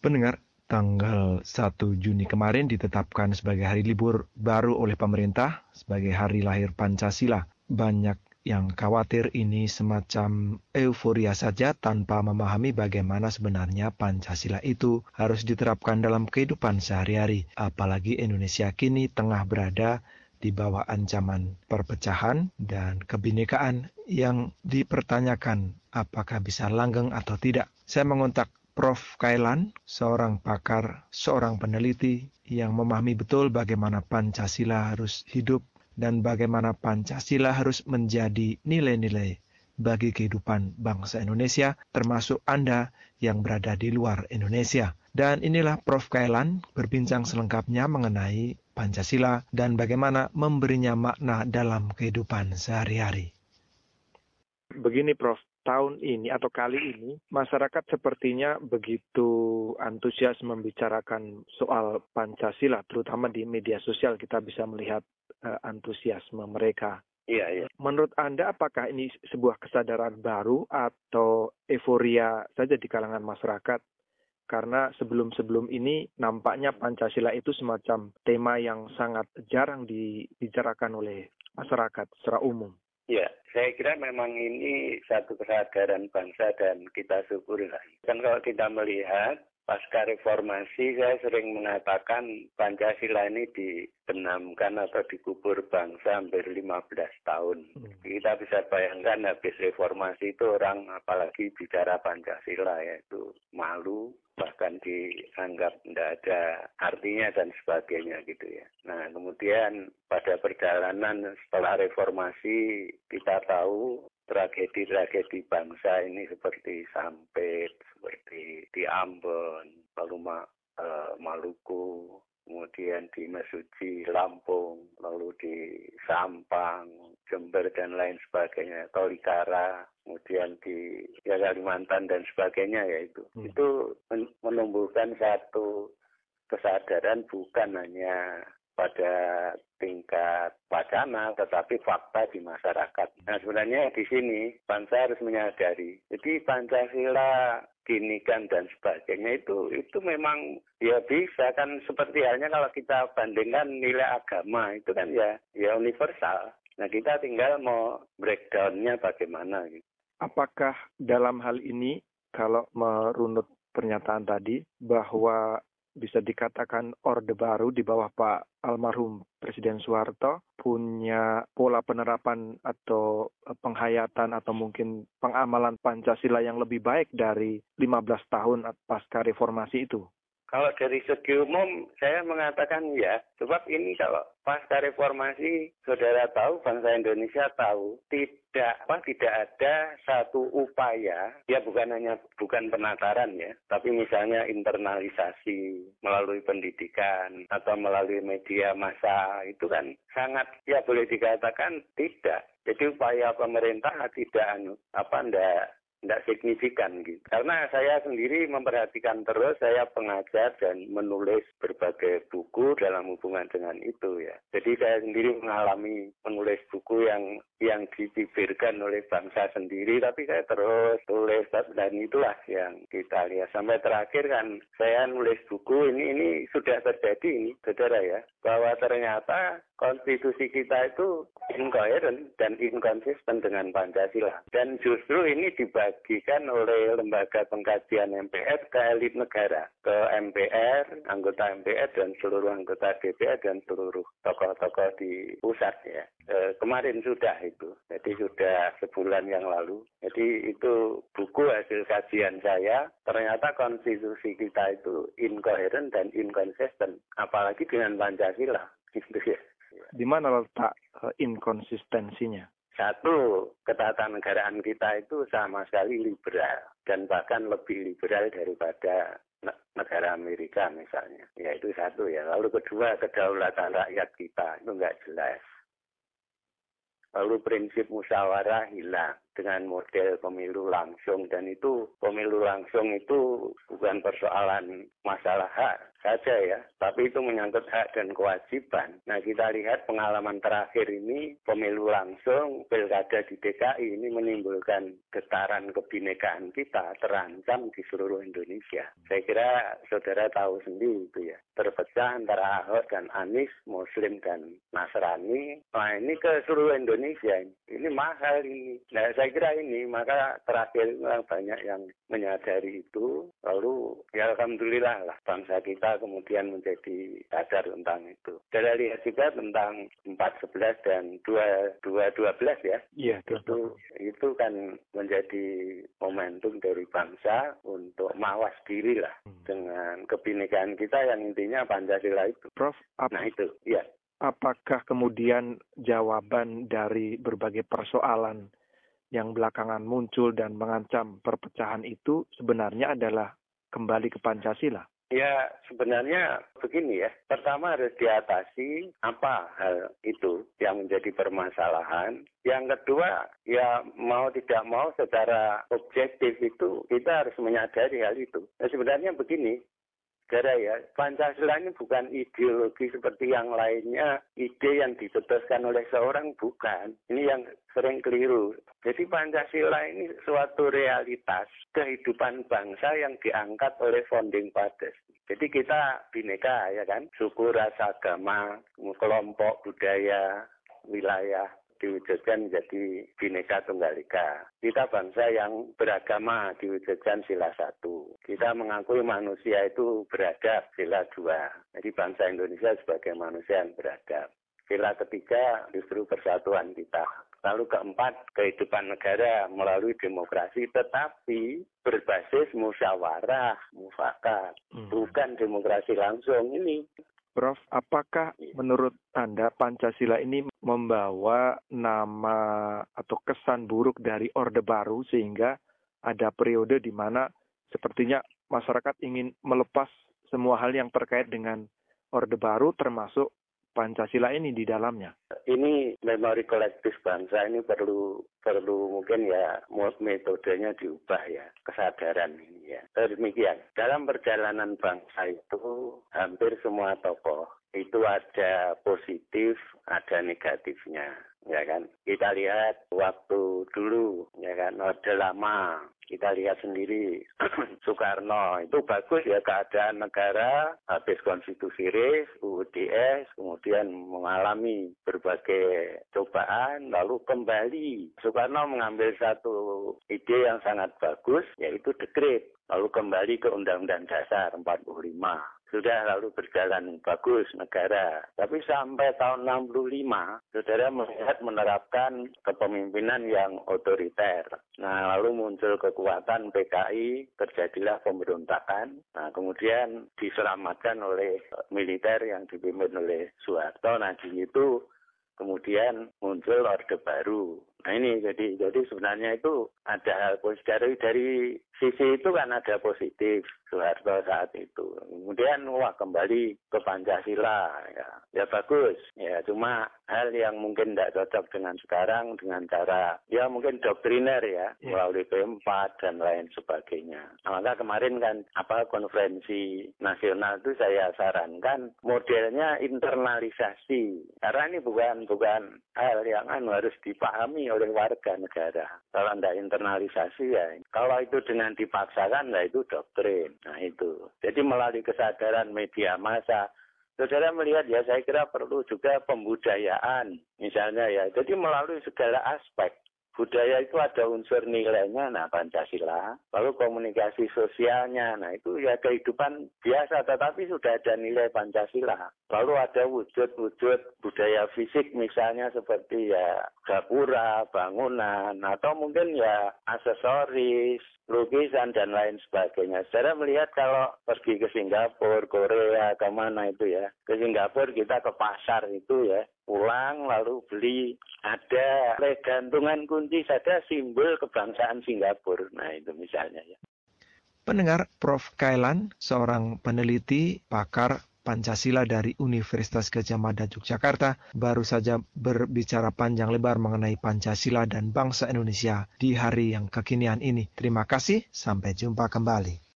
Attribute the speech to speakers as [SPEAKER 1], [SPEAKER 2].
[SPEAKER 1] Pendengar, tanggal 1 Juni kemarin ditetapkan sebagai hari libur baru oleh pemerintah sebagai hari lahir Pancasila. Banyak yang khawatir ini semacam euforia saja tanpa memahami bagaimana sebenarnya Pancasila itu harus diterapkan dalam kehidupan sehari-hari. Apalagi Indonesia kini tengah berada di bawah ancaman perpecahan dan kebinekaan yang dipertanyakan apakah bisa langgeng atau tidak. Saya mengontak Prof. Kailan, seorang pakar, seorang peneliti yang memahami betul bagaimana Pancasila harus hidup dan bagaimana Pancasila harus menjadi nilai-nilai bagi kehidupan bangsa Indonesia, termasuk Anda yang berada di luar Indonesia. Dan inilah Prof. Kailan berbincang selengkapnya mengenai Pancasila dan bagaimana memberinya makna dalam kehidupan sehari-hari. Begini Prof, tahun ini atau kali ini masyarakat sepertinya begitu antusias membicarakan soal Pancasila, terutama di media sosial kita bisa melihat antusiasme mereka.
[SPEAKER 2] Iya.
[SPEAKER 1] Menurut Anda apakah ini sebuah kesadaran baru atau euforia saja di kalangan masyarakat? Karena sebelum-sebelum ini nampaknya Pancasila itu semacam tema yang sangat jarang dibicarakan oleh masyarakat secara umum.
[SPEAKER 2] Ya, saya kira memang ini satu kesadaran bangsa dan kita syukuri lah. Kan kalau kita melihat pasca reformasi, saya sering mengatakan Pancasila ini dibenamkan atau dikubur bangsa hampir 15 tahun. Kita bisa bayangkan habis reformasi itu orang apalagi bicara Pancasila yaitu malu, bahkan dianggap tidak ada artinya dan sebagainya gitu ya. Nah kemudian pada perjalanan setelah reformasi kita tahu tragedi-tragedi bangsa ini seperti Sampit, seperti di Ambon, lalu Maluku, kemudian di Mesuji, Lampung, lalu di Sampang, Jember dan lain sebagainya, Tolikara, kemudian di Kalimantan dan sebagainya yaitu. Itu menumbuhkan satu kesadaran bukan hanya pada tingkat wacana, tetapi fakta di masyarakat. Nah sebenarnya di sini bangsa harus menyadari, jadi Pancasila ginikan dan sebagainya itu memang ya bisa kan seperti halnya kalau kita bandingkan nilai agama itu kan ya universal. Nah kita tinggal mau breakdown-nya bagaimana gitu.
[SPEAKER 1] Apakah dalam hal ini kalau merunut pernyataan tadi bahwa bisa dikatakan Orde Baru di bawah Pak almarhum Presiden Soeharto punya pola penerapan atau penghayatan atau mungkin pengamalan Pancasila yang lebih baik dari 15 tahun pasca reformasi itu?
[SPEAKER 2] Kalau dari segi umum, saya mengatakan ya. Sebab ini kalau pasca reformasi, saudara tahu, bangsa Indonesia tahu, tidak ada satu upaya, ya bukan penataran ya, tapi misalnya internalisasi melalui pendidikan atau melalui media massa, itu kan sangat, ya boleh dikatakan tidak. Jadi upaya pemerintah tidak signifikan gitu. Karena saya sendiri memperhatikan terus, saya pengajar dan menulis berbagai buku dalam hubungan dengan itu ya. Jadi saya sendiri mengalami menulis buku yang dibibirkan oleh bangsa sendiri, tapi saya terus tulis dan itulah yang kita lihat. Sampai terakhir kan saya nulis buku ini sudah terjadi ini, saudara ya, bahwa ternyata konstitusi kita itu inkoheren dan inkonsisten dengan Pancasila. Dan justru ini dibagikan oleh lembaga pengkajian MPR ke elit negara, ke MPR, anggota MPR dan seluruh anggota DPR dan seluruh tokoh-tokoh di pusat ya. Kemarin sudah itu, jadi sudah sebulan yang lalu. Jadi itu buku hasil kajian saya, ternyata konstitusi kita itu inkoheren dan inkonsisten, apalagi dengan Pancasila. Gitu ya.
[SPEAKER 1] Di mana letak inkonsistensinya?
[SPEAKER 2] Satu, ketatanegaraan kita itu sama sekali liberal dan bahkan lebih liberal daripada negara Amerika misalnya. Ya itu satu ya. Lalu kedua, kedaulatan rakyat kita itu nggak jelas. Lalu prinsip musyawarah hilang. dengan model pemilu langsung, dan itu pemilu langsung itu bukan persoalan masalah hak saja ya, tapi itu menyangkut hak dan kewajiban. Nah, kita lihat pengalaman terakhir ini pemilu langsung pilkada di DKI ini menimbulkan getaran kebinekaan kita terancam di seluruh Indonesia. Saya kira saudara tahu sendiri itu ya, terpecah antara Ahok dan Anies, Muslim dan Nasrani. Nah, ini ke seluruh Indonesia ini mahal ini. Nah, saya kira ini, maka terakhir banyak yang menyadari itu, lalu ya alhamdulillah lah bangsa kita kemudian menjadi sadar tentang itu. Kita lihat juga tentang 4.11 dan 2.12 ya.
[SPEAKER 1] Iya,
[SPEAKER 2] Itu kan menjadi momentum dari bangsa untuk mawas diri lah dengan kebinekaan kita yang intinya Pancasila itu.
[SPEAKER 1] Prof,
[SPEAKER 2] Nah itu, ya.
[SPEAKER 1] Apakah kemudian jawaban dari berbagai persoalan yang belakangan muncul dan mengancam perpecahan itu sebenarnya adalah kembali ke Pancasila?
[SPEAKER 2] Ya, sebenarnya begini ya. Pertama harus diatasi apa hal itu yang menjadi permasalahan. Yang kedua, ya mau tidak mau secara objektif itu kita harus menyadari hal itu. Nah, sebenarnya begini, ya, Pancasila ini bukan ideologi seperti yang lainnya, ide yang dicetuskan oleh seorang, bukan. Ini yang sering keliru. Jadi Pancasila ini suatu realitas kehidupan bangsa yang diangkat oleh founding fathers. Jadi kita bineka ya kan, suku, ras, agama, kelompok, budaya, wilayah diwujudkan menjadi Bhinneka Tunggal Ika. Kita bangsa yang beragama diwujudkan sila 1. Kita mengakui manusia itu beradab, sila 2. Jadi bangsa Indonesia sebagai manusia yang beradab. Sila 3 justru persatuan kita. Lalu keempat, kehidupan negara melalui demokrasi tetapi berbasis musyawarah, mufakat, bukan demokrasi langsung ini.
[SPEAKER 1] Prof, apakah menurut Anda Pancasila ini membawa nama atau kesan buruk dari Orde Baru sehingga ada periode di mana sepertinya masyarakat ingin melepas semua hal yang terkait dengan Orde Baru termasuk Pancasila ini di dalamnya?
[SPEAKER 2] Ini memori kolektif bangsa ini perlu mungkin ya metodenya diubah ya, kesadaran ini ya. Demikian, dalam perjalanan bangsa itu hampir semua tokoh itu ada positif, ada negatifnya, ya kan. Kita lihat waktu dulu, ya kan, Orde Lama. Kita lihat sendiri Soekarno itu bagus ya, keadaan negara habis konstitusi RIS, UUDS, kemudian mengalami berbagai cobaan lalu kembali. Soekarno mengambil satu ide yang sangat bagus yaitu dekret, lalu kembali ke Undang-Undang Dasar 45. Sudah lalu berjalan bagus negara. Tapi sampai tahun 65, saudara melihat menerapkan kepemimpinan yang otoriter. Nah, lalu muncul kekuatan PKI, terjadilah pemberontakan. Nah, kemudian diselamatkan oleh militer yang dipimpin oleh Soeharto. Nah, di situ kemudian muncul Orde Baru. Nah ini jadi sebenarnya itu ada hal positif dari sisi itu kan ada positif Soeharto saat itu. Kemudian kembali ke Pancasila ya bagus ya, cuma hal yang mungkin tidak cocok dengan sekarang dengan cara ya mungkin doktriner ya melalui P4 dan lain sebagainya. Nah, maka kemarin kan konferensi nasional itu saya sarankan modelnya internalisasi karena ini bukan hal yang harus dipahami oleh warga negara. Kalau tidak internalisasi ya, kalau itu dengan dipaksakan, nah itu doktrin. Nah itu. Jadi melalui kesadaran media massa, saudara melihat ya saya kira perlu juga pembudayaan. Misalnya ya, jadi melalui segala aspek. Budaya itu ada unsur nilainya, nah Pancasila. Lalu komunikasi sosialnya, nah itu ya kehidupan biasa, tetapi sudah ada nilai Pancasila. Lalu ada wujud-wujud budaya fisik misalnya seperti ya gapura, bangunan, atau mungkin ya aksesoris, lukisan, dan lain sebagainya. Saya melihat kalau pergi ke Singapura, Korea, kemana itu ya. Ke Singapura kita ke pasar itu ya. Pulang lalu beli ada gantungan kunci saja simbol kebangsaan Singapura. Nah itu misalnya ya.
[SPEAKER 1] Pendengar, Prof. Kailan, seorang peneliti, pakar Pancasila dari Universitas Gadjah Mada Yogyakarta baru saja berbicara panjang lebar mengenai Pancasila dan bangsa Indonesia di hari yang kekinian ini. Terima kasih, sampai jumpa kembali.